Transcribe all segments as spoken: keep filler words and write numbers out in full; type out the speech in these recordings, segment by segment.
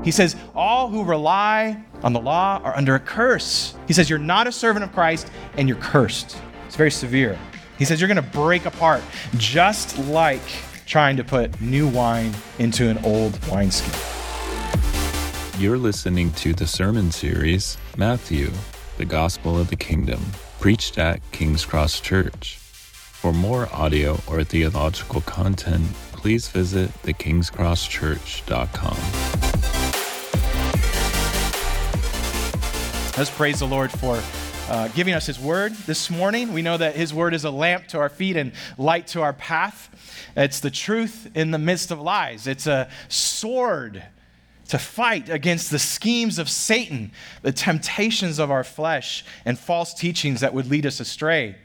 He says, all who rely on the law are under a curse. He says, you're not a servant of Christ and you're cursed. It's very severe. He says, you're going to break apart, just like trying to put new wine into an old wineskin. You're listening to the sermon series, Matthew, the Gospel of the Kingdom, preached at King's Cross Church. For more audio or theological content, please visit the kings cross church dot com. Let's praise the Lord for uh, giving us his word this morning. We know that his word is a lamp to our feet and light to our path. It's the truth in the midst of lies. It's a sword to fight against the schemes of Satan, the temptations of our flesh, and false teachings that would lead us astray.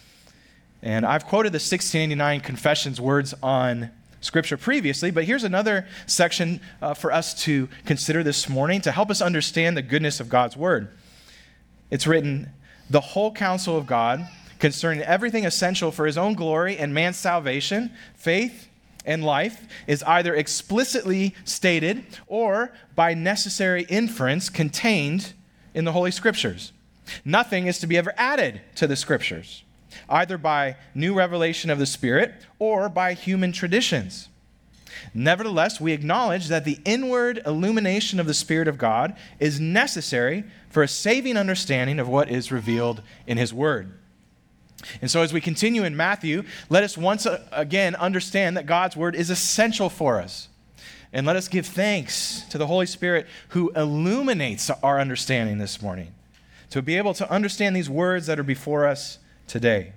And I've quoted the sixteen eighty-nine Confession's words on Scripture previously, but here's another section uh, for us to consider this morning to help us understand the goodness of God's word. It's written, the whole counsel of God concerning everything essential for his own glory and man's salvation, faith, and life is either explicitly stated or by necessary inference contained in the Holy Scriptures. Nothing is to be ever added to the Scriptures, either by new revelation of the Spirit or by human traditions. Nevertheless, we acknowledge that the inward illumination of the Spirit of God is necessary for a saving understanding of what is revealed in his word. And so as we continue in Matthew, let us once again understand that God's word is essential for us. And let us give thanks to the Holy Spirit who illuminates our understanding this morning, to be able to understand these words that are before us today.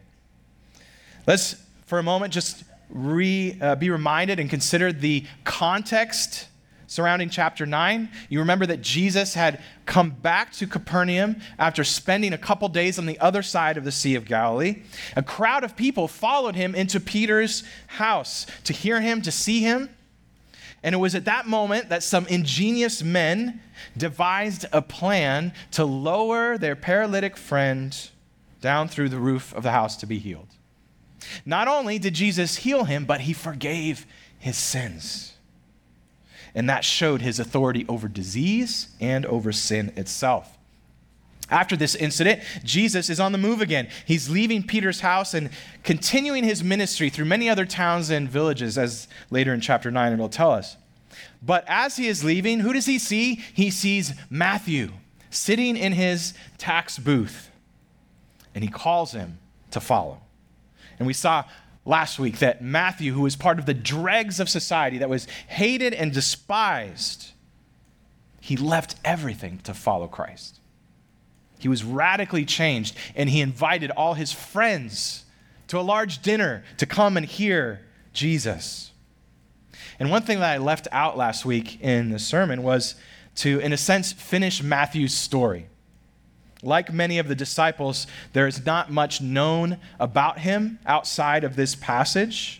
Let's, for a moment, just re, uh, be reminded and consider the context surrounding chapter nine. You remember that Jesus had come back to Capernaum after spending a couple days on the other side of the Sea of Galilee. A crowd of people followed him into Peter's house to hear him, to see him. And it was at that moment that some ingenious men devised a plan to lower their paralytic friend down through the roof of the house to be healed. Not only did Jesus heal him, but he forgave his sins. And that showed his authority over disease and over sin itself. After this incident, Jesus is on the move again. He's leaving Peter's house and continuing his ministry through many other towns and villages, as later in chapter nine it'll tell us. But as he is leaving, who does he see? He sees Matthew sitting in his tax booth, and he calls him to follow. And we saw last week that Matthew, who was part of the dregs of society that was hated and despised, he left everything to follow Christ. He was radically changed, and he invited all his friends to a large dinner to come and hear Jesus. And one thing that I left out last week in the sermon was to, in a sense, finish Matthew's story. Like many of the disciples, there is not much known about him outside of this passage.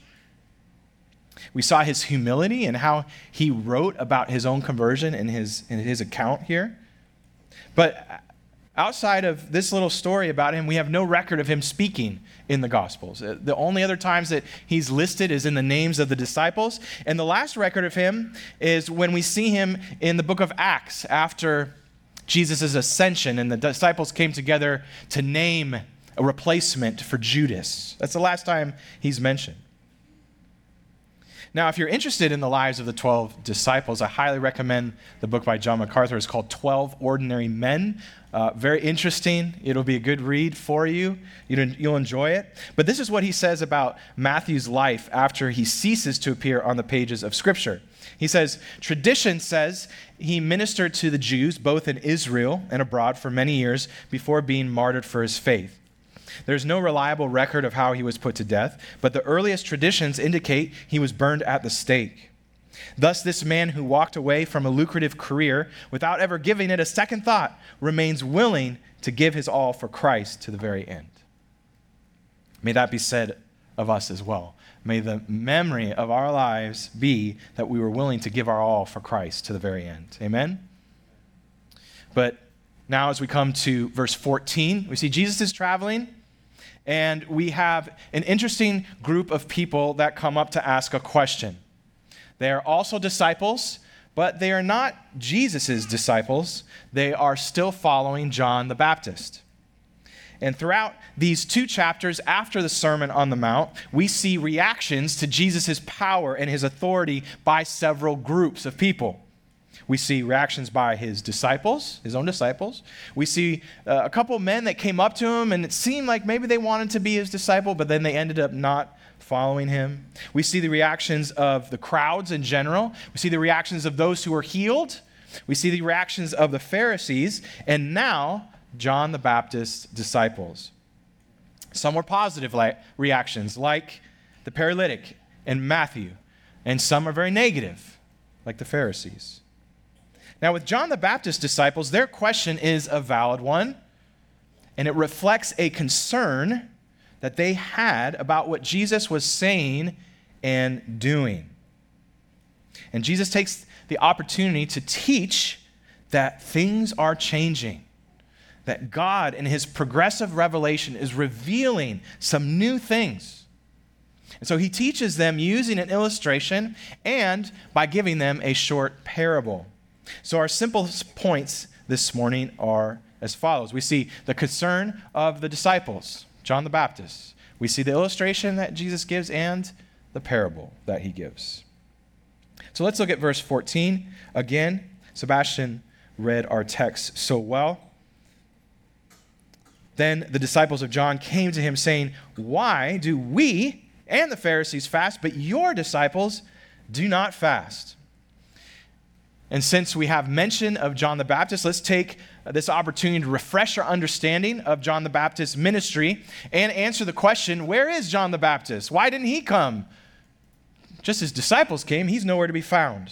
We saw his humility and how he wrote about his own conversion in his, in his account here. But outside of this little story about him, we have no record of him speaking in the Gospels. The only other times that he's listed is in the names of the disciples. And the last record of him is when we see him in the book of Acts after Jesus' ascension, and the disciples came together to name a replacement for Judas. That's the last time he's mentioned. Now, if you're interested in the lives of the twelve disciples, I highly recommend the book by John MacArthur. It's called twelve Ordinary Men. Uh, very interesting. It'll be a good read for you. You'll enjoy it. But this is what he says about Matthew's life after he ceases to appear on the pages of Scripture. He says, tradition says he ministered to the Jews both in Israel and abroad for many years before being martyred for his faith. There's no reliable record of how he was put to death, but the earliest traditions indicate he was burned at the stake. Thus, this man who walked away from a lucrative career without ever giving it a second thought remains willing to give his all for Christ to the very end. May that be said of us as well. May the memory of our lives be that we were willing to give our all for Christ to the very end. Amen? But now as we come to verse fourteen, we see Jesus is traveling, and we have an interesting group of people that come up to ask a question. They are also disciples, But they are not Jesus' disciples. They are still following John the Baptist. And throughout these two chapters after the Sermon on the Mount, we see reactions to Jesus' power and his authority by several groups of people. We see reactions by his disciples, his own disciples. We see uh, a couple men that came up to him, and it seemed like maybe they wanted to be his disciple, but then they ended up not following him. We see the reactions of the crowds in general. We see the reactions of those who were healed. We see the reactions of the Pharisees, and now John the Baptist's disciples. Some were positive like reactions, like the paralytic in Matthew, and some are very negative, like the Pharisees. Now, with John the Baptist's disciples, their question is a valid one, and it reflects a concern that they had about what Jesus was saying and doing. And Jesus takes the opportunity to teach that things are changing, that God in his progressive revelation is revealing some new things. And so he teaches them using an illustration and by giving them a short parable. So our simple points this morning are as follows. We see the concern of the disciples, John the Baptist. We see the illustration that Jesus gives and the parable that he gives. So let's look at verse fourteen. Again, Sebastian read our text so well. Then the disciples of John came to him saying, "Why do we and the Pharisees fast, but your disciples do not fast?" And since we have mention of John the Baptist, let's take this opportunity to refresh our understanding of John the Baptist's ministry and answer the question, where is John the Baptist? Why didn't he come? Just as disciples came, he's nowhere to be found.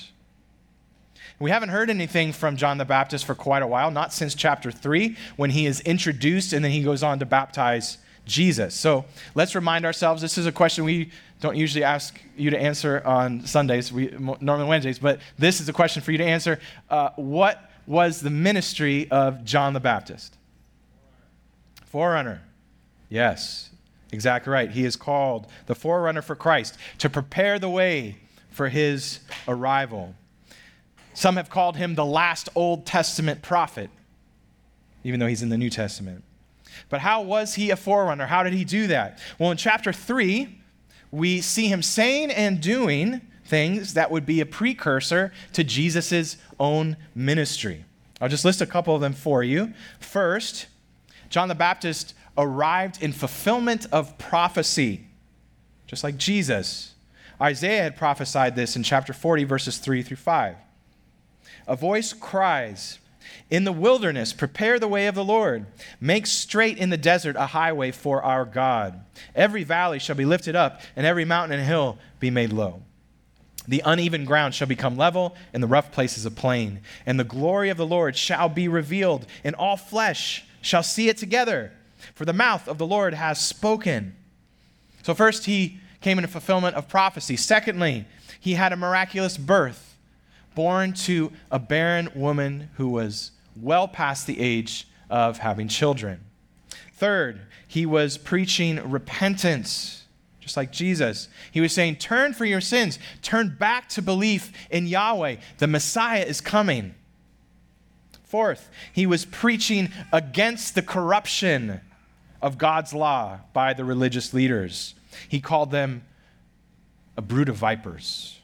We haven't heard anything from John the Baptist for quite a while, not since chapter three, when he is introduced and then he goes on to baptize Jesus. So let's remind ourselves, this is a question we don't usually ask you to answer on Sundays, we normally Wednesdays, but this is a question for you to answer. Uh, what was the ministry of John the Baptist? Forerunner. Yes, exactly right. He is called the forerunner for Christ to prepare the way for his arrival. Some have called him the last Old Testament prophet, even though he's in the New Testament. But how was he a forerunner? How did he do that? Well, in chapter three, we see him saying and doing things that would be a precursor to Jesus' own ministry. I'll just list a couple of them for you. First, John the Baptist arrived in fulfillment of prophecy, just like Jesus. Isaiah had prophesied this in chapter forty, verses three through five. A voice cries, "In the wilderness, prepare the way of the Lord. Make straight in the desert a highway for our God. Every valley shall be lifted up, and every mountain and hill be made low. The uneven ground shall become level, and the rough places a plain. And the glory of the Lord shall be revealed, and all flesh shall see it together. For the mouth of the Lord has spoken." So first, he came in fulfillment of prophecy. Secondly, he had a miraculous birth, born to a barren woman who was well past the age of having children. Third, he was preaching repentance, just like Jesus. He was saying, turn for your sins, turn back to belief in Yahweh. The Messiah is coming. Fourth, he was preaching against the corruption of God's law by the religious leaders. He called them a brood of vipers.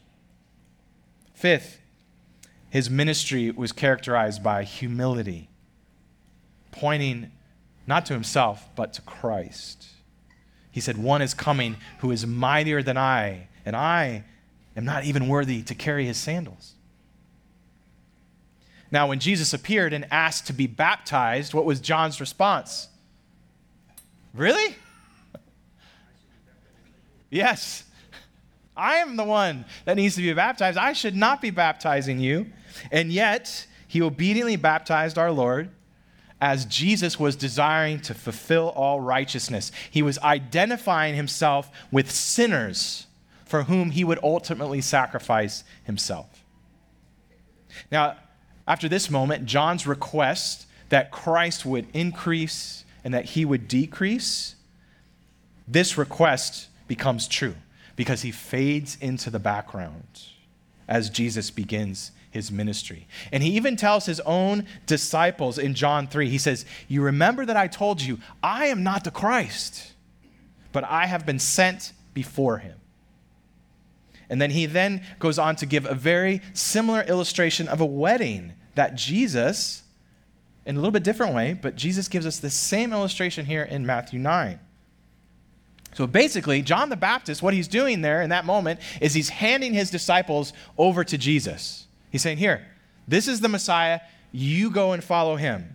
Fifth, his ministry was characterized by humility, pointing not to himself, but to Christ. He said, "One is coming who is mightier than I, and I am not even worthy to carry his sandals." Now, when Jesus appeared and asked to be baptized, what was John's response? Really? Yes. I am the one that needs to be baptized. I should not be baptizing you. And yet, he obediently baptized our Lord as Jesus was desiring to fulfill all righteousness. He was identifying himself with sinners for whom he would ultimately sacrifice himself. Now, after this moment, John's request that Christ would increase and that he would decrease, this request becomes true because he fades into the background as Jesus begins his ministry. And he even tells his own disciples in John three, he says, you remember that I told you, I am not the Christ, but I have been sent before him. And then he then goes on to give a very similar illustration of a wedding that Jesus, in a little bit different way, but Jesus gives us the same illustration here in Matthew nine. So basically, John the Baptist, what he's doing there in that moment is he's handing his disciples over to Jesus. He's saying, here, this is the Messiah, you go and follow him.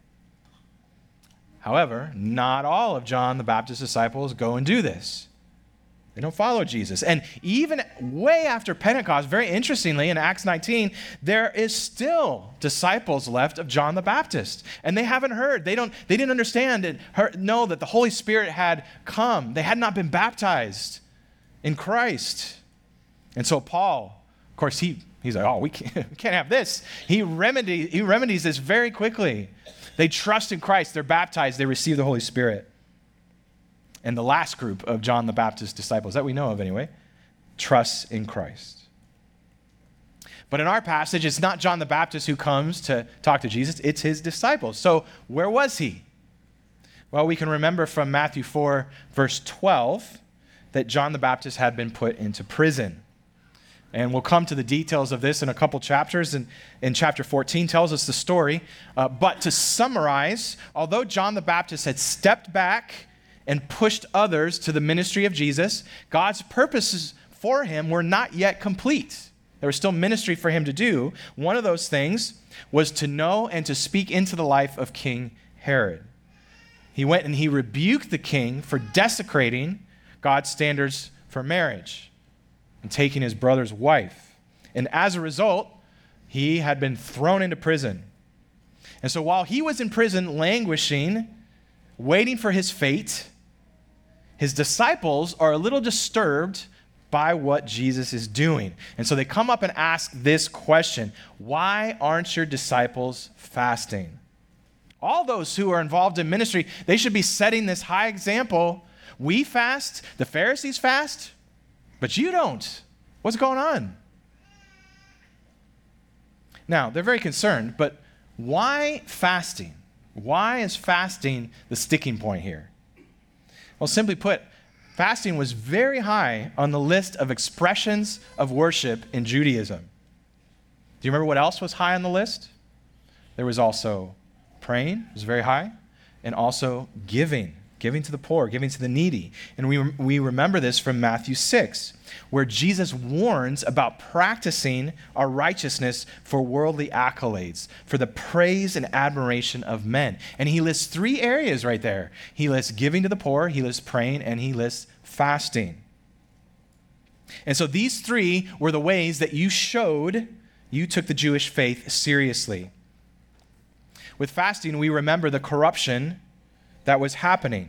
However, not all of John the Baptist's disciples go and do this. They don't follow Jesus. And even way after Pentecost, very interestingly, in Acts nineteen, there is still disciples left of John the Baptist. And they haven't heard. They don't. They didn't understand and heard, know that the Holy Spirit had come. They had not been baptized in Christ. And so Paul, of course, he, he's like, oh, we can't, we can't have this. He, remedy, he remedies this very quickly. They trust in Christ. They're baptized. They receive the Holy Spirit. And the last group of John the Baptist's disciples, that we know of anyway, trusts in Christ. But in our passage, it's not John the Baptist who comes to talk to Jesus, it's his disciples. So where was he? Well, we can remember from Matthew four, verse twelve, that John the Baptist had been put into prison. And we'll come to the details of this in a couple chapters. And in chapter fourteen tells us the story. Uh, but to summarize, although John the Baptist had stepped back and pushed others to the ministry of Jesus, God's purposes for him were not yet complete. There was still ministry for him to do. One of those things was to know and to speak into the life of King Herod. He went and he rebuked the king for desecrating God's standards for marriage and taking his brother's wife. And as a result, he had been thrown into prison. And so while he was in prison languishing, waiting for his fate, his disciples are a little disturbed by what Jesus is doing. And so they come up and ask this question: why aren't your disciples fasting? All those who are involved in ministry, they should be setting this high example. We fast, the Pharisees fast, but you don't. What's going on? Now, they're very concerned, but why fasting? Why is fasting the sticking point here? Well, simply put, fasting was very high on the list of expressions of worship in Judaism. Do you remember what else was high on the list? There was also praying, it was very high, and also giving, giving to the poor, giving to the needy. And we, we remember this from Matthew six, where Jesus warns about practicing our righteousness for worldly accolades, for the praise and admiration of men. And he lists three areas right there. He lists giving to the poor, he lists praying, and he lists fasting. And so these three were the ways that you showed you took the Jewish faith seriously. With fasting, we remember the corruption that was happening.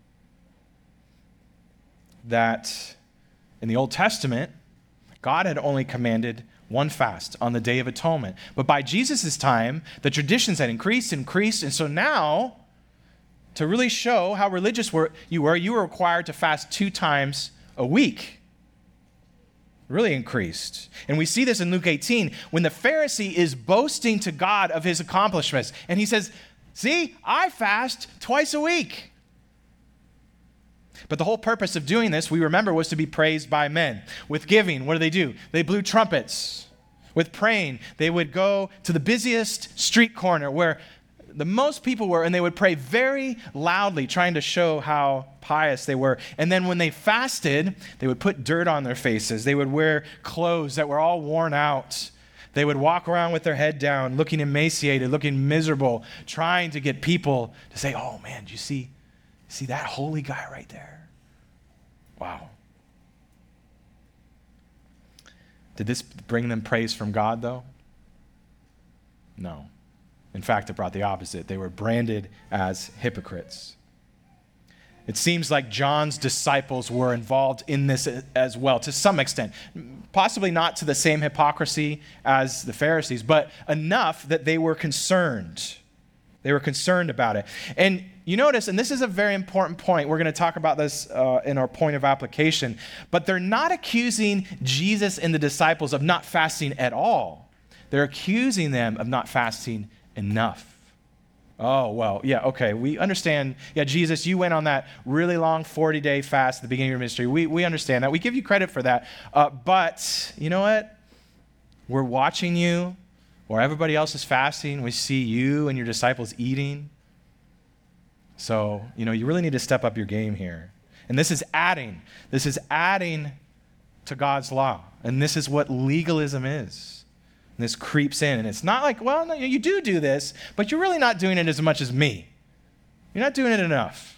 That in the Old Testament, God had only commanded one fast on the Day of Atonement. But by Jesus' time, the traditions had increased and increased. And so now, to really show how religious were, you were, you were required to fast two times a week. Really increased. And we see this in Luke eighteen, when the Pharisee is boasting to God of his accomplishments. And he says, see, I fast twice a week. But the whole purpose of doing this, we remember, was to be praised by men. With giving, what do they do? They blew trumpets. With praying, they would go to the busiest street corner where the most people were, and they would pray very loudly, trying to show how pious they were. And then when they fasted, they would put dirt on their faces. They would wear clothes that were all worn out. They would walk around with their head down, looking emaciated, looking miserable, trying to get people to say, oh man, do you see, see that holy guy right there? Wow. Did this bring them praise from God, though? No. In fact, it brought the opposite. They were branded as hypocrites. It seems like John's disciples were involved in this as well, to some extent. Possibly not to the same hypocrisy as the Pharisees, but enough that they were concerned. They were concerned about it. And you notice, and this is a very important point, we're going to talk about this uh, in our point of application, but they're not accusing Jesus and the disciples of not fasting at all. They're accusing them of not fasting enough. Oh, well, yeah, okay. We understand. Yeah, Jesus, you went on that really long forty-day fast at the beginning of your ministry. We, we understand that. We give you credit for that. Uh, but you know what? We're watching you while everybody else is fasting. We see you and your disciples eating. So, you know, you really need to step up your game here. And this is adding. This is adding to God's law. And this is what legalism is. And this creeps in. And it's not like, well, no, you do do this, but you're really not doing it as much as me. You're not doing it enough.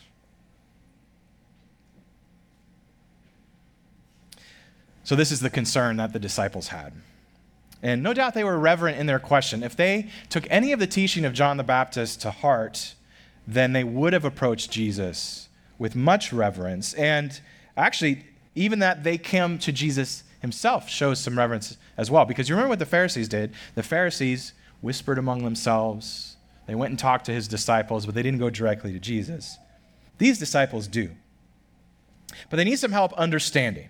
So this is the concern that the disciples had. And no doubt they were reverent in their question. If they took any of the teaching of John the Baptist to heart, then they would have approached Jesus with much reverence. And actually, even that they came to Jesus himself shows some reverence as well. Because you remember what the Pharisees did. The Pharisees whispered among themselves. They went and talked to his disciples, but they didn't go directly to Jesus. These disciples do. But they need some help understanding.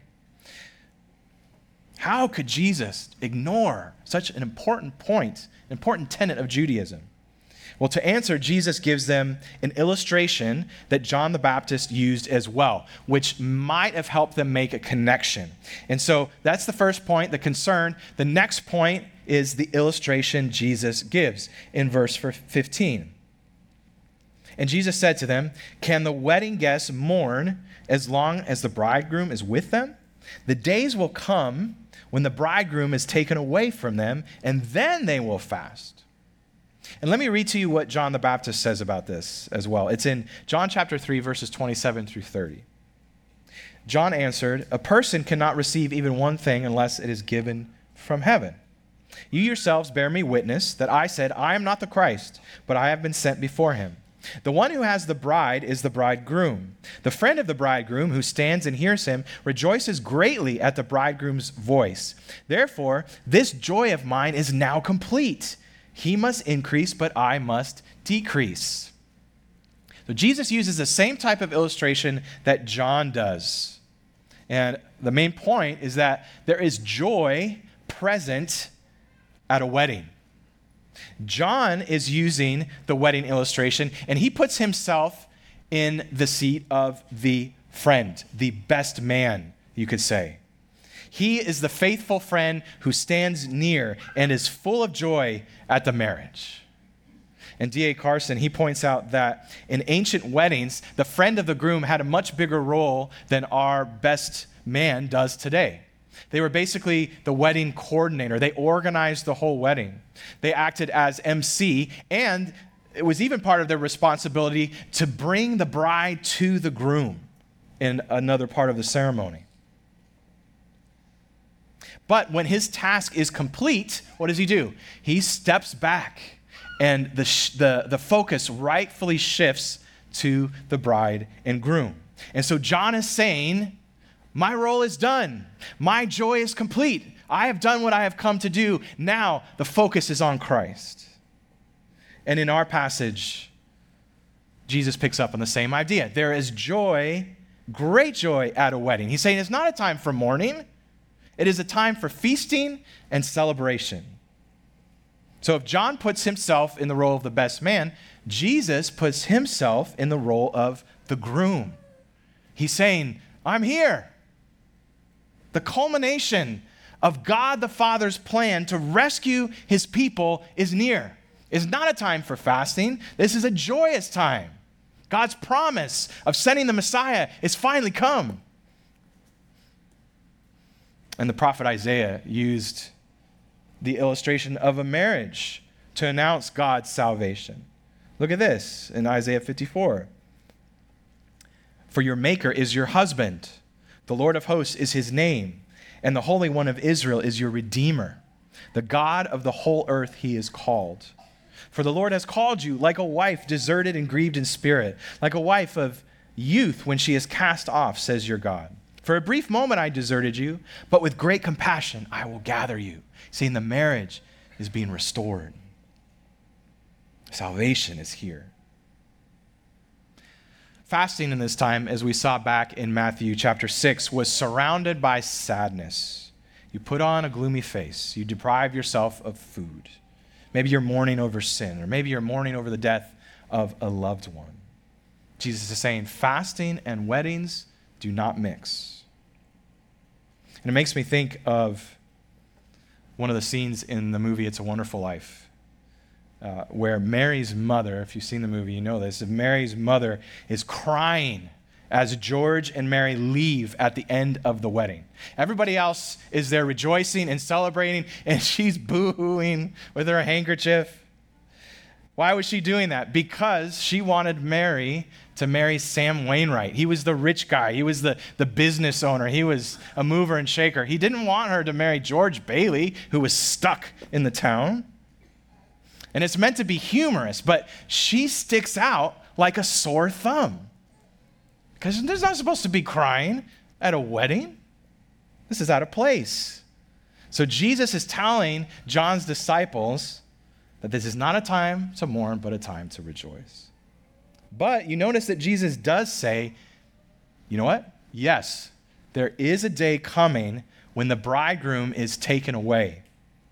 How could Jesus ignore such an important point, an important tenet of Judaism? Well, to answer, Jesus gives them an illustration that John the Baptist used as well, which might have helped them make a connection. And so that's the first point, the concern. The next point is the illustration Jesus gives in verse fifteen. And Jesus said to them, "Can the wedding guests mourn as long as the bridegroom is with them? The days will come when the bridegroom is taken away from them, and then they will fast." And let me read to you what John the Baptist says about this as well. It's in John chapter three, verses twenty-seven through thirty. John answered, "A person cannot receive even one thing unless it is given from heaven. You yourselves bear me witness that I said, I am not the Christ, but I have been sent before him. The one who has the bride is the bridegroom. The friend of the bridegroom who stands and hears him rejoices greatly at the bridegroom's voice. Therefore, this joy of mine is now complete. He must increase, but I must decrease." So Jesus uses the same type of illustration that John does. And the main point is that there is joy present at a wedding. John is using the wedding illustration, and he puts himself in the seat of the friend, the best man, you could say. He is the faithful friend who stands near and is full of joy at the marriage. And D A Carson, he points out that in ancient weddings, the friend of the groom had a much bigger role than our best man does today. They were basically the wedding coordinator. They organized the whole wedding. They acted as M C, and it was even part of their responsibility to bring the bride to the groom in another part of the ceremony. But when his task is complete, what does he do? He steps back, and the, sh- the, the focus rightfully shifts to the bride and groom. And so John is saying, my role is done. My joy is complete. I have done what I have come to do. Now the focus is on Christ. And in our passage, Jesus picks up on the same idea. There is joy, great joy at a wedding. He's saying it's not a time for mourning. It is a time for feasting and celebration. So if John puts himself in the role of the best man, Jesus puts himself in the role of the groom. He's saying, I'm here. The culmination of God the Father's plan to rescue his people is near. It's not a time for fasting. This is a joyous time. God's promise of sending the Messiah is finally come. And the prophet Isaiah used the illustration of a marriage to announce God's salvation. Look at this in Isaiah fifty-four. "For your maker is your husband. The Lord of hosts is his name, and the Holy One of Israel is your Redeemer. The God of the whole earth he is called. For the Lord has called you like a wife deserted and grieved in spirit, like a wife of youth when she is cast off, says your God. For a brief moment I deserted you, but with great compassion I will gather you." Seeing the marriage is being restored. Salvation is here. Fasting in this time, as we saw back in Matthew chapter six, was surrounded by sadness. You put on a gloomy face. You deprive yourself of food. Maybe you're mourning over sin, or maybe you're mourning over the death of a loved one. Jesus is saying fasting and weddings do not mix. And it makes me think of one of the scenes in the movie It's a Wonderful Life, uh, where Mary's mother, if you've seen the movie, you know this, if Mary's mother is crying as George and Mary leave at the end of the wedding. Everybody else is there rejoicing and celebrating, and she's boo-hooing with her handkerchief. Why was she doing that? Because she wanted Mary to marry Sam Wainwright. He was the rich guy. He was the, the business owner. He was a mover and shaker. He didn't want her to marry George Bailey, who was stuck in the town. And it's meant to be humorous, but she sticks out like a sore thumb. Because there's not supposed to be crying at a wedding. This is out of place. So Jesus is telling John's disciples that this is not a time to mourn, but a time to rejoice. But you notice that Jesus does say, you know what? Yes, there is a day coming when the bridegroom is taken away.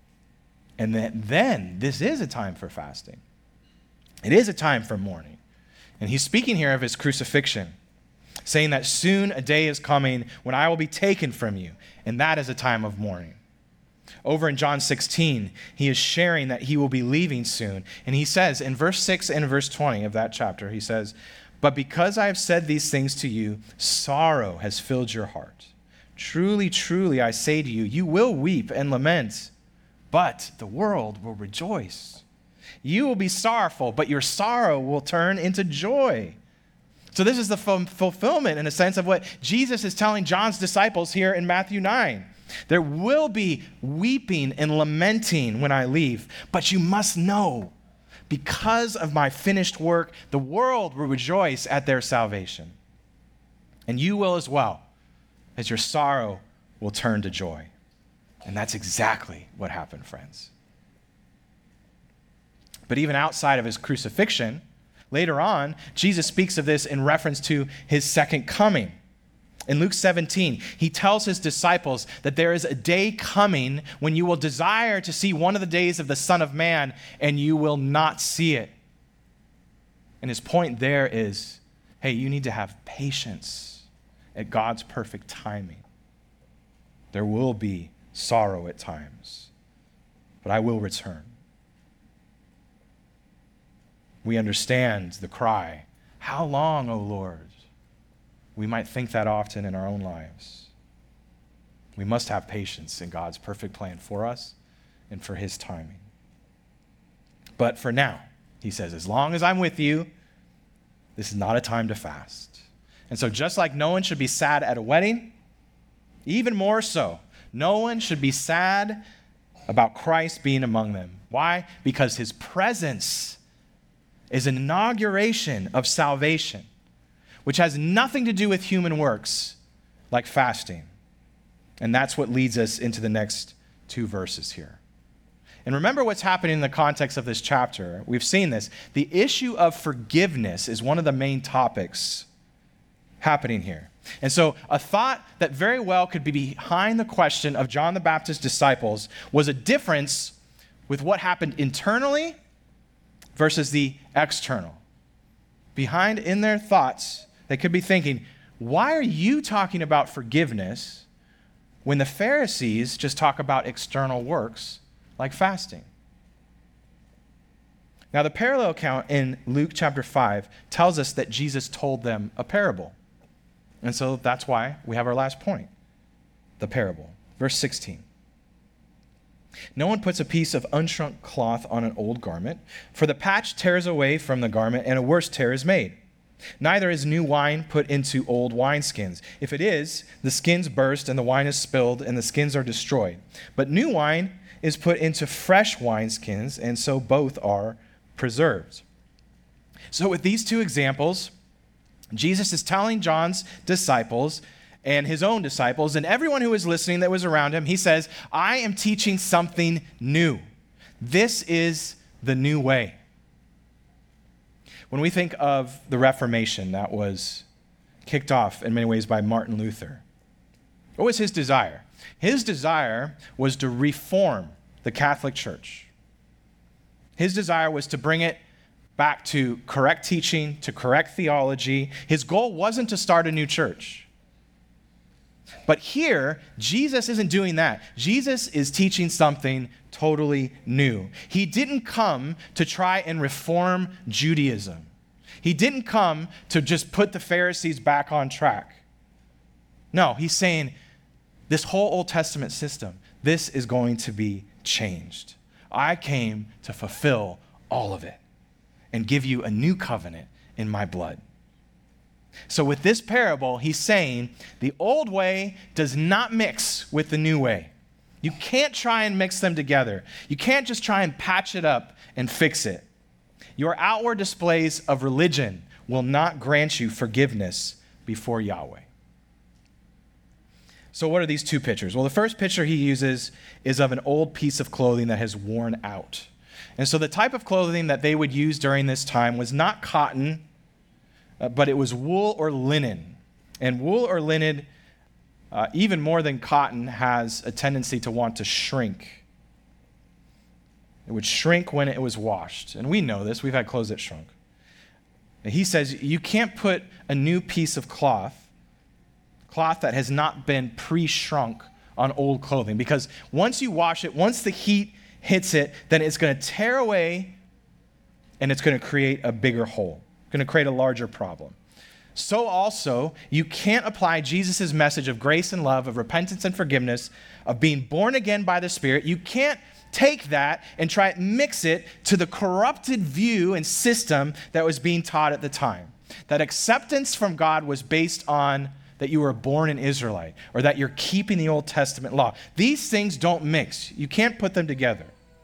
And that then this is a time for fasting. It is a time for mourning. And he's speaking here of his crucifixion, saying that soon a day is coming when I will be taken from you, and that is a time of mourning. Over in John sixteen, he is sharing that he will be leaving soon. And he says in verse six and verse twenty of that chapter, he says, "But because I have said these things to you, sorrow has filled your heart. Truly, truly, I say to you, you will weep and lament, but the world will rejoice. You will be sorrowful, but your sorrow will turn into joy." So this is the fulfillment, in a sense, of what Jesus is telling John's disciples here in Matthew nine. There will be weeping and lamenting when I leave, but you must know, because of my finished work, the world will rejoice at their salvation. And you will as well, as your sorrow will turn to joy. And that's exactly what happened, friends. But even outside of his crucifixion, later on, Jesus speaks of this in reference to his second coming. In Luke seventeen, he tells his disciples that there is a day coming when you will desire to see one of the days of the Son of Man, and you will not see it. And his point there is, hey, you need to have patience at God's perfect timing. There will be sorrow at times, but I will return. We understand the cry, "How long, O Lord?" We might think that often in our own lives. We must have patience in God's perfect plan for us and for his timing. But for now, he says, as long as I'm with you, this is not a time to fast. And so just like no one should be sad at a wedding, even more so, no one should be sad about Christ being among them. Why? Because his presence is an inauguration of salvation, which has nothing to do with human works like fasting. And that's what leads us into the next two verses here. And remember what's happening in the context of this chapter. We've seen this. The issue of forgiveness is one of the main topics happening here. And so a thought that very well could be behind the question of John the Baptist's disciples was a difference with what happened internally versus the external. Behind in their thoughts, they could be thinking, why are you talking about forgiveness when the Pharisees just talk about external works like fasting? Now, the parallel account in Luke chapter five tells us that Jesus told them a parable. And so that's why we have our last point, the parable. Verse sixteen. No one puts a piece of unshrunk cloth on an old garment, for the patch tears away from the garment, and a worse tear is made. Neither is new wine put into old wineskins. If it is, the skins burst, and the wine is spilled, and the skins are destroyed. But new wine is put into fresh wineskins, and so both are preserved. So with these two examples, Jesus is telling John's disciples and his own disciples and everyone who was listening that was around him, he says, I am teaching something new. This is the new way. When we think of the Reformation that was kicked off in many ways by Martin Luther, what was his desire? His desire was to reform the Catholic Church. His desire was to bring it back to correct teaching, to correct theology. His goal wasn't to start a new church. But here, Jesus isn't doing that. Jesus is teaching something totally new. He didn't come to try and reform Judaism. He didn't come to just put the Pharisees back on track. No, he's saying this whole Old Testament system, this is going to be changed. I came to fulfill all of it and give you a new covenant in my blood. So with this parable, he's saying the old way does not mix with the new way. You can't try and mix them together. You can't just try and patch it up and fix it. Your outward displays of religion will not grant you forgiveness before Yahweh. So what are these two pictures? Well, the first picture he uses is of an old piece of clothing that has worn out. And so the type of clothing that they would use during this time was not cotton, uh, but it was wool or linen. And wool or linen, uh, even more than cotton, has a tendency to want to shrink. It would shrink when it was washed. And we know this. We've had clothes that shrunk. And he says you can't put a new piece of cloth, cloth that has not been pre-shrunk, on old clothing. Because once you wash it, once the heat hits it, then it's going to tear away and it's going to create a bigger hole. It's going to create a larger problem. So also, you can't apply Jesus' message of grace and love, of repentance and forgiveness, of being born again by the Spirit. You can't take that and try and mix it to the corrupted view and system that was being taught at the time. That acceptance from God was based on that you were born an Israelite, or that you're keeping the Old Testament law. These things don't mix. You can't put them together.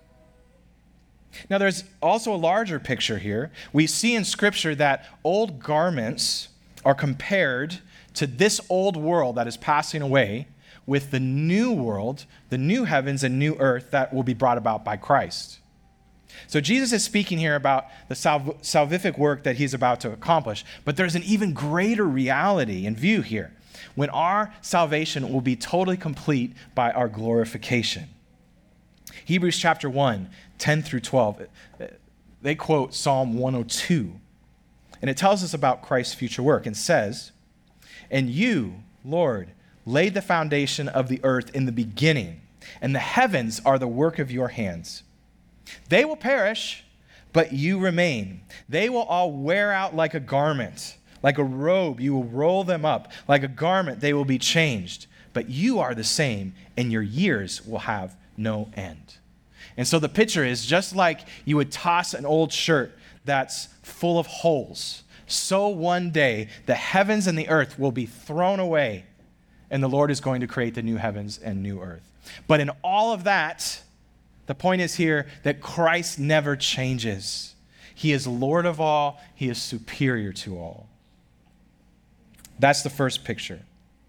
Now, there's also a larger picture here. We see in Scripture that old garments are compared to this old world that is passing away with the new world, the new heavens and new earth that will be brought about by Christ. So Jesus is speaking here about the salv- salvific work that he's about to accomplish, but there's an even greater reality in view here, when our salvation will be totally complete by our glorification. Hebrews chapter one, ten through twelve, they quote Psalm one oh two, and it tells us about Christ's future work and says, "And you, Lord, laid the foundation of the earth in the beginning, and the heavens are the work of your hands. They will perish, but you remain. They will all wear out like a garment. Like a robe, you will roll them up. Like a garment, they will be changed. But you are the same, and your years will have no end." And so the picture is just like you would toss an old shirt that's full of holes, so one day the heavens and the earth will be thrown away, and the Lord is going to create the new heavens and new earth. But in all of that, the point is here that Christ never changes. He is Lord of all. He is superior to all. That's the first picture.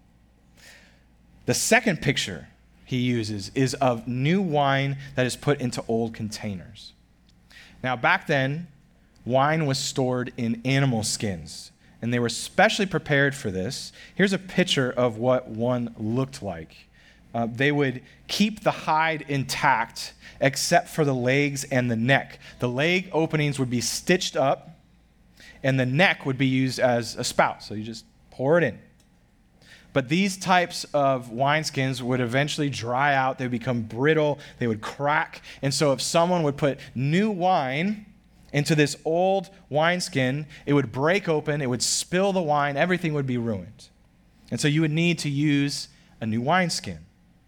The second picture he uses is of new wine that is put into old containers. Now, back then, wine was stored in animal skins, and they were specially prepared for this. Here's a picture of what one looked like. Uh, they would keep the hide intact except for the legs and the neck. The leg openings would be stitched up, and the neck would be used as a spout. So you just pour it in. But these types of wineskins would eventually dry out. They would become brittle. They would crack. And so if someone would put new wine into this old wineskin, it would break open. It would spill the wine. Everything would be ruined. And so you would need to use a new wineskin.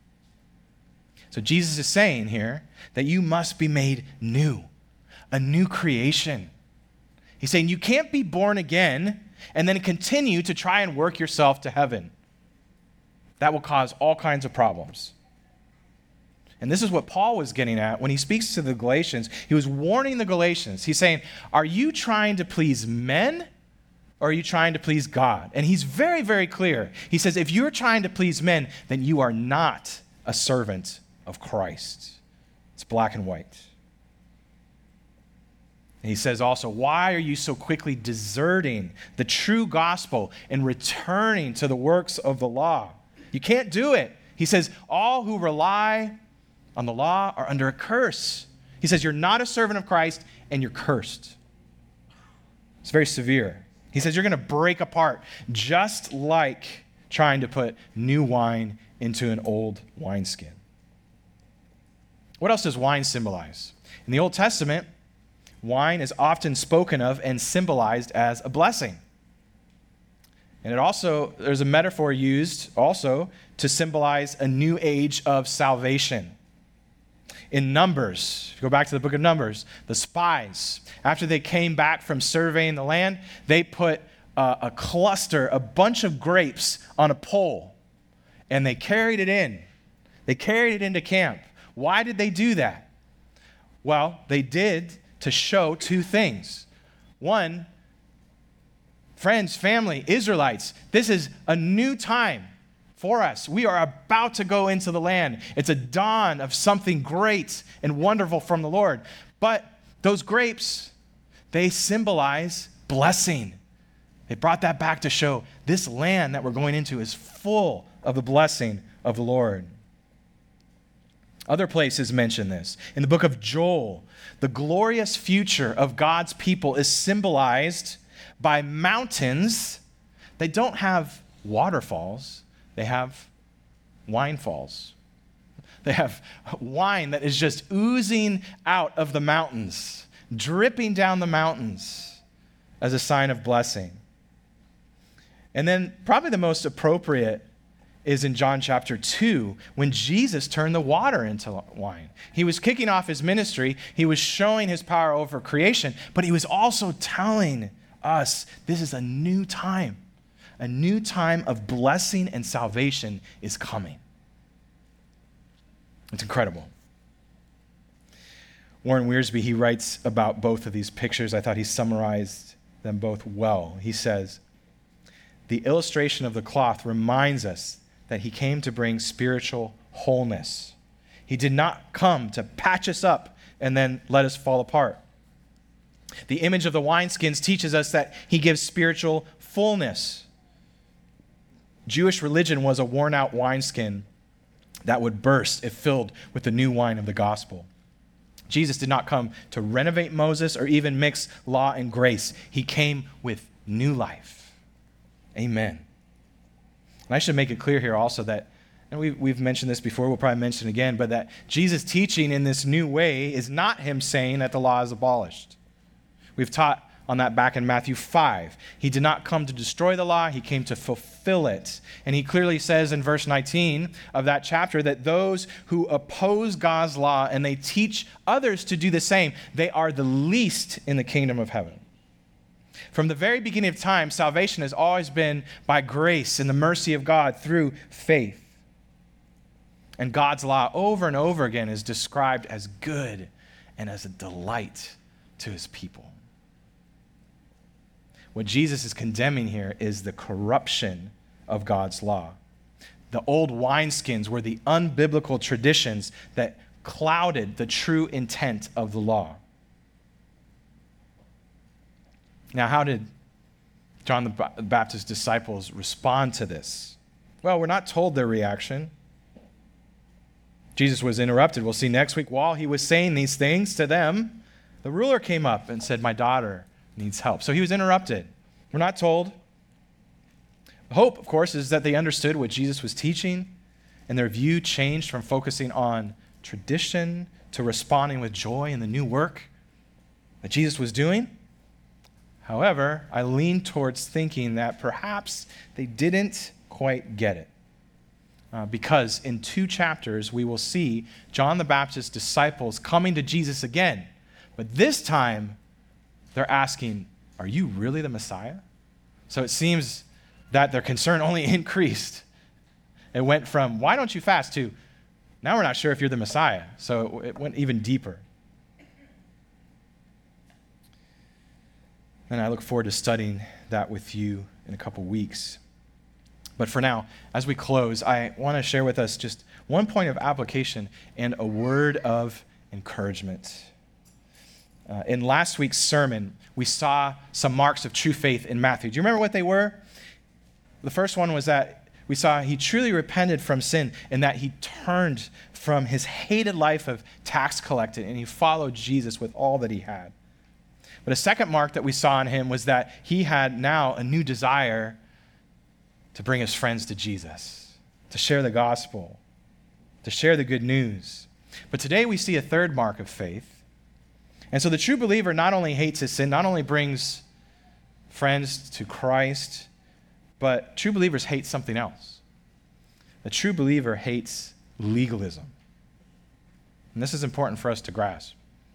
So Jesus is saying here that you must be made new, a new creation. He's saying you can't be born again and then continue to try and work yourself to heaven. That will cause all kinds of problems. And this is what Paul was getting at when he speaks to the Galatians. He was warning the Galatians. He's saying, are you trying to please men, or are you trying to please God? And he's very, very clear. He says, if you're trying to please men, then you are not a servant of Christ. It's black and white. And he says also, why are you so quickly deserting the true gospel and returning to the works of the law? You can't do it. He says, all who rely on the law are under a curse. He says, you're not a servant of Christ and you're cursed. It's very severe. He says, you're going to break apart, just like trying to put new wine into an old wineskin. What else does wine symbolize? In the Old Testament, wine is often spoken of and symbolized as a blessing. And it also, there's a metaphor used also to symbolize a new age of salvation. In Numbers, if you go back to the book of Numbers, the spies, after they came back from surveying the land, they put a, a cluster, a bunch of grapes on a pole, and they carried it in. They carried it into camp. Why did they do that? Well, they did to show two things. One, friends, family, Israelites, this is a new time for us. We are about to go into the land. It's a dawn of something great and wonderful from the Lord. But those grapes, they symbolize blessing. They brought that back to show this land that we're going into is full of the blessing of the Lord. Other places mention this. In the book of Joel, the glorious future of God's people is symbolized by mountains. They don't have waterfalls. They have wine falls. They have wine that is just oozing out of the mountains, dripping down the mountains as a sign of blessing. And then probably the most appropriate is in John chapter two, when Jesus turned the water into wine. He was kicking off his ministry. He was showing his power over creation, but he was also telling us this is a new time. A new time of blessing and salvation is coming. It's incredible. Warren Wiersbe, he writes about both of these pictures. I thought he summarized them both well. He says, the illustration of the cloth reminds us that he came to bring spiritual wholeness. He did not come to patch us up and then let us fall apart. The image of the wineskins teaches us that he gives spiritual fullness. Jewish religion was a worn-out wineskin that would burst if filled with the new wine of the gospel. Jesus did not come to renovate Moses or even mix law and grace. He came with new life. Amen. And I should make it clear here also that, and we've, we've mentioned this before, we'll probably mention it again, but that Jesus' teaching in this new way is not him saying that the law is abolished. We've taught on that back in Matthew five. He did not come to destroy the law, he came to fulfill it. And he clearly says in verse nineteen of that chapter that those who oppose God's law and they teach others to do the same, they are the least in the kingdom of heaven. From the very beginning of time, salvation has always been by grace and the mercy of God through faith. And God's law over and over again is described as good and as a delight to his people. What Jesus is condemning here is the corruption of God's law. The old wineskins were the unbiblical traditions that clouded the true intent of the law. Now, how did John the Baptist's disciples respond to this? Well, we're not told their reaction. Jesus was interrupted. We'll see next week. While he was saying these things to them, the ruler came up and said, "My daughter needs help." So he was interrupted. We're not told. The hope, of course, is that they understood what Jesus was teaching and their view changed from focusing on tradition to responding with joy in the new work that Jesus was doing. However, I lean towards thinking that perhaps they didn't quite get it. Uh, because in two chapters, we will see John the Baptist's disciples coming to Jesus again. But this time, they're asking, "Are you really the Messiah?" So it seems that their concern only increased. It went from, "Why don't you fast?" to, "Now we're not sure if you're the Messiah." So it went even deeper. And I look forward to studying that with you in a couple weeks. But for now, as we close, I want to share with us just one point of application and a word of encouragement. Uh, in last week's sermon, we saw some marks of true faith in Matthew. Do you remember what they were? The first one was that we saw he truly repented from sin and that he turned from his hated life of tax collecting and he followed Jesus with all that he had. But a second mark that we saw in him was that he had now a new desire to bring his friends to Jesus, to share the gospel, to share the good news. But today we see a third mark of faith. And so the true believer not only hates his sin, not only brings friends to Christ, but true believers hate something else. A true believer hates legalism. And this is important for us to grasp.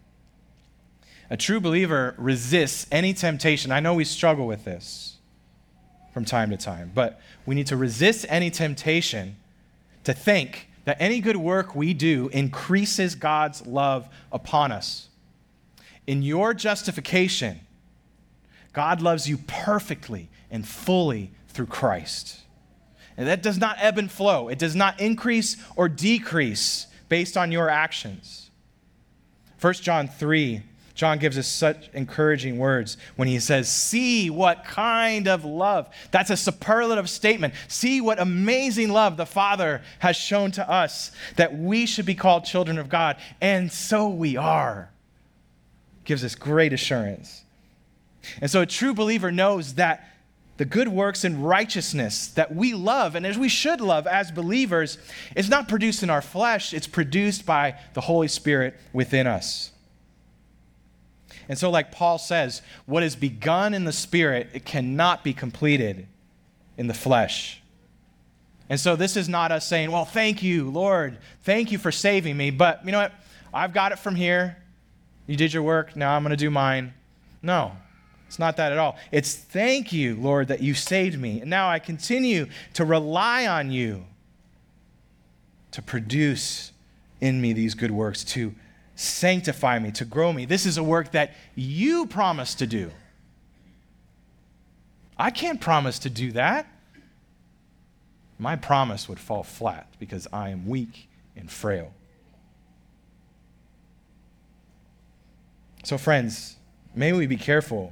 A true believer resists any temptation. I know we struggle with this from time to time, but we need to resist any temptation to think that any good work we do increases God's love upon us. In your justification, God loves you perfectly and fully through Christ. And that does not ebb and flow. It does not increase or decrease based on your actions. First John three, John gives us such encouraging words when he says, see what kind of love. That's a superlative statement. See what amazing love the Father has shown to us, that we should be called children of God. And so we are. Gives us great assurance. And so a true believer knows that the good works and righteousness that we love, and as we should love as believers, is not produced in our flesh. It's produced by the Holy Spirit within us. And so like Paul says, what is begun in the Spirit, it cannot be completed in the flesh. And so this is not us saying, well, thank you, Lord. Thank you for saving me. But you know what? I've got it from here. You did your work. Now I'm going to do mine. No, it's not that at all. It's thank you, Lord, that you saved me. And now I continue to rely on you to produce in me these good works, to sanctify me, to grow me. This is a work that you promised to do. I can't promise to do that. My promise would fall flat because I am weak and frail. So friends, may we be careful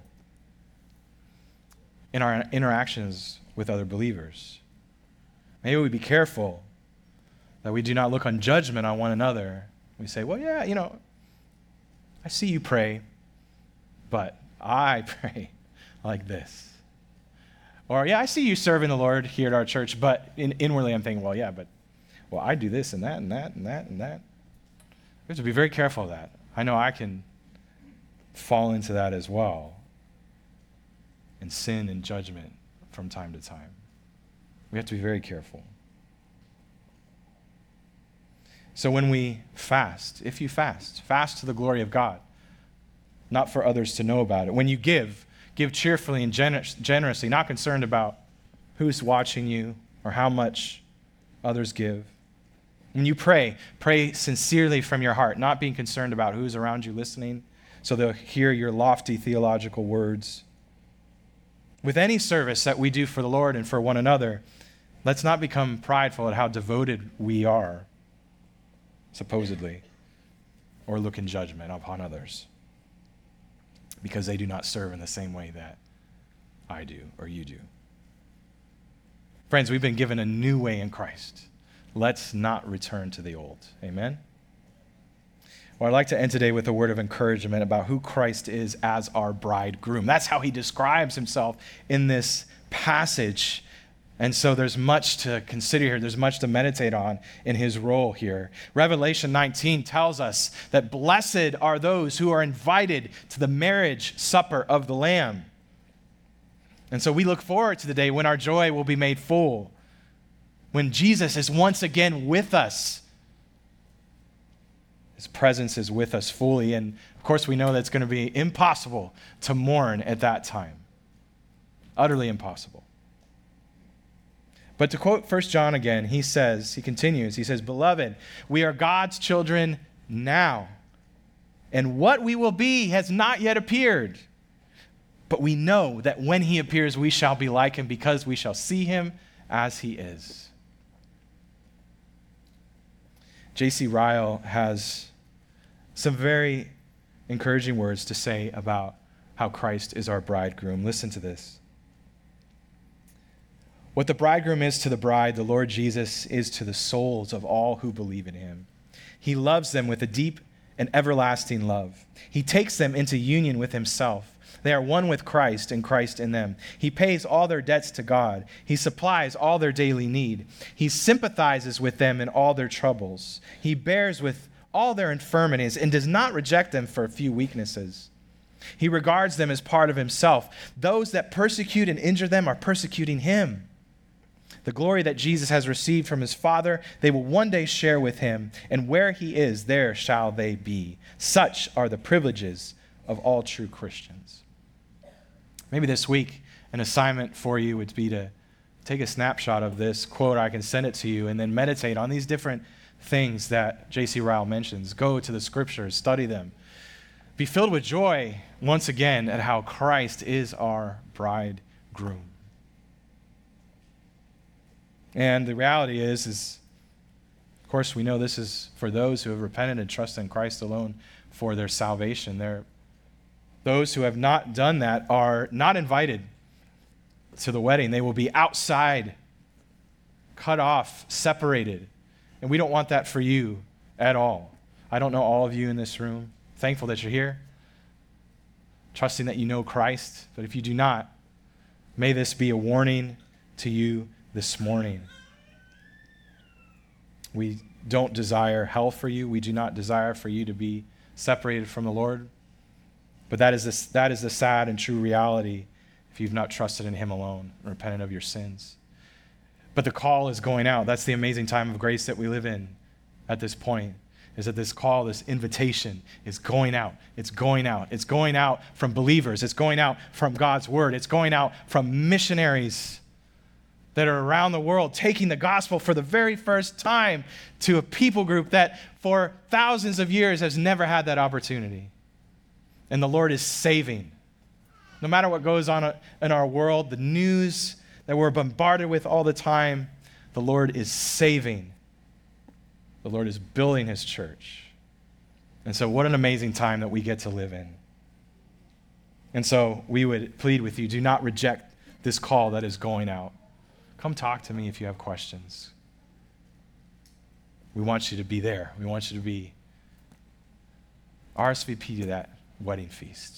in our interactions with other believers. May we be careful that we do not look on judgment on one another. We say, well, yeah, you know, I see you pray, but I pray like this. Or, yeah, I see you serving the Lord here at our church, but in, inwardly I'm thinking, well, yeah, but, well, I do this and that and that and that and that. We have to be very careful of that. I know I can fall into that as well and sin and judgment from time to time. We have to be very careful. So when we fast, if you fast, fast to the glory of God, not for others to know about it. When you give, give cheerfully and gener- generously, not concerned about who's watching you or how much others give. When you pray, pray sincerely from your heart, not being concerned about who's around you listening, so they'll hear your lofty theological words. With any service that we do for the Lord and for one another, let's not become prideful at how devoted we are, supposedly, or look in judgment upon others because they do not serve in the same way that I do or you do. Friends, we've been given a new way in Christ. Let's not return to the old. Amen? Well, I'd like to end today with a word of encouragement about who Christ is as our bridegroom. That's how he describes himself in this passage. And so there's much to consider here. There's much to meditate on in his role here. Revelation nineteen tells us that blessed are those who are invited to the marriage supper of the Lamb. And so we look forward to the day when our joy will be made full, when Jesus is once again with us. His presence is with us fully. And of course, we know that it's going to be impossible to mourn at that time. Utterly impossible. But to quote First John again, he says, he continues, he says, "Beloved, we are God's children now, and what we will be has not yet appeared. But we know that when he appears, we shall be like him because we shall see him as he is." J C Ryle has some very encouraging words to say about how Christ is our bridegroom. Listen to this. What the bridegroom is to the bride, the Lord Jesus is to the souls of all who believe in him. He loves them with a deep and everlasting love. He takes them into union with himself. They are one with Christ and Christ in them. He pays all their debts to God. He supplies all their daily need. He sympathizes with them in all their troubles. He bears with all their infirmities and does not reject them for a few weaknesses. He regards them as part of himself. Those that persecute and injure them are persecuting him. The glory that Jesus has received from his Father, they will one day share with him, and where he is, there shall they be. Such are the privileges of all true Christians. Maybe this week, an assignment for you would be to take a snapshot of this quote. I can send it to you, and then meditate on these different things that J C Ryle mentions. Go to the scriptures, study them. Be filled with joy once again at how Christ is our bridegroom. And the reality is, is, of course, we know this is for those who have repented and trusted in Christ alone for their salvation. They're, those who have not done that are not invited to the wedding. They will be outside, cut off, separated. And we don't want that for you at all. I don't know all of you in this room. Thankful that you're here, trusting that you know Christ. But if you do not, may this be a warning to you this morning. We don't desire hell for you. We do not desire for you to be separated from the Lord. But that is the, that is the sad and true reality if you've not trusted in him alone and repented of your sins. But the call is going out. That's the amazing time of grace that we live in at this point, is that this call, this invitation is going out. It's going out. It's going out from believers. It's going out from God's word. It's going out from missionaries that are around the world taking the gospel for the very first time to a people group that for thousands of years has never had that opportunity. And the Lord is saving. No matter what goes on in our world, the news that we're bombarded with all the time, the Lord is saving. The Lord is building his church. And so what an amazing time that we get to live in. And so we would plead with you, do not reject this call that is going out. Come talk to me if you have questions. We want you to be there. We want you to be R S V P to that wedding feast.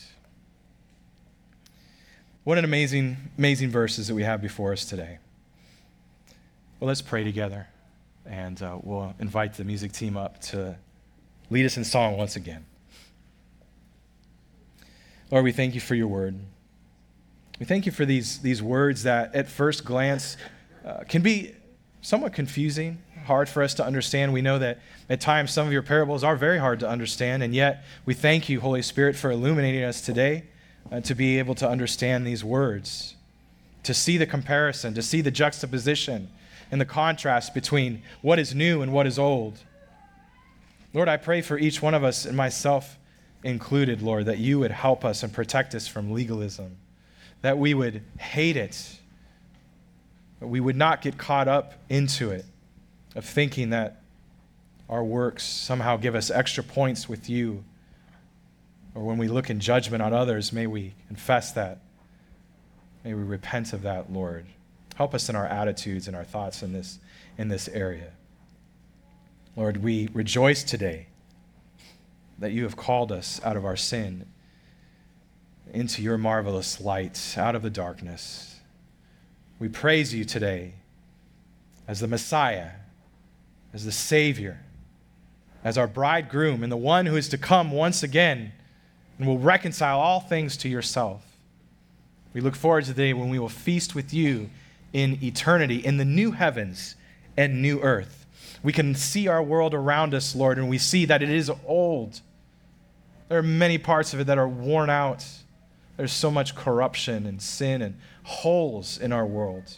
What an amazing, amazing verses that we have before us today. Well, let's pray together, and uh, we'll invite the music team up to lead us in song once again. Lord, we thank you for your word. We thank you for these, these words that at first glance uh, can be somewhat confusing, hard for us to understand. We know that at times some of your parables are very hard to understand, and yet we thank you, Holy Spirit, for illuminating us today uh, to be able to understand these words, to see the comparison, to see the juxtaposition and the contrast between what is new and what is old. Lord, I pray for each one of us, and myself included, Lord, that you would help us and protect us from legalism, that we would hate it, that we would not get caught up into it, of thinking that our works somehow give us extra points with you, or when we look in judgment on others, may we confess that. May we repent of that, Lord. Help us in our attitudes and our thoughts in this, in this area. Lord, we rejoice today that you have called us out of our sin into your marvelous light, out of the darkness. We praise you today as the Messiah, as the Savior, as our bridegroom, and the one who is to come once again and will reconcile all things to yourself. We look forward to the day when we will feast with you in eternity, in the new heavens and new earth. We can see our world around us, Lord, and we see that it is old. There are many parts of it that are worn out. There's so much corruption and sin and holes in our world.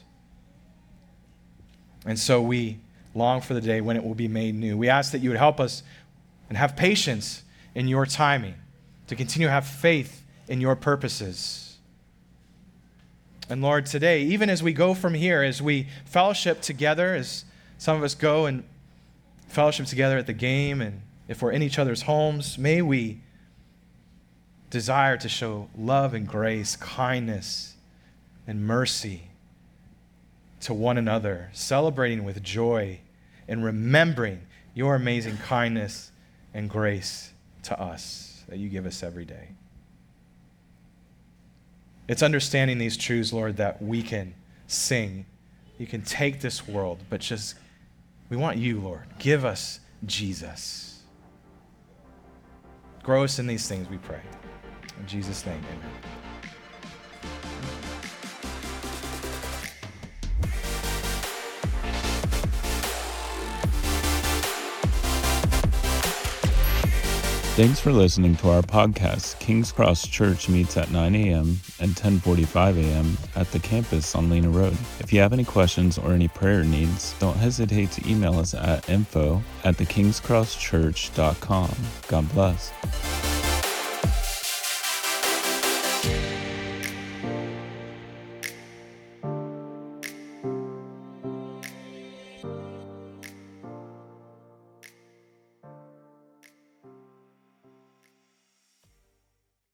And so we long for the day when it will be made new. We ask that you would help us and have patience in your timing, to continue to have faith in your purposes. And Lord, today, even as we go from here, as we fellowship together, as some of us go and fellowship together at the game, and if we're in each other's homes, may we desire to show love and grace, kindness and mercy to one another, celebrating with joy and remembering your amazing kindness and grace to us that you give us every day. It's understanding these truths, Lord, that we can sing. You can take this world, but just, we want you, Lord. Give us Jesus. Grow us in these things, we pray. In Jesus' name, amen. Thanks for listening to our podcast. King's Cross Church meets at nine a.m. and ten forty-five a.m. at the campus on Lena Road. If you have any questions or any prayer needs, don't hesitate to email us at info at the kings cross church dot com. God bless.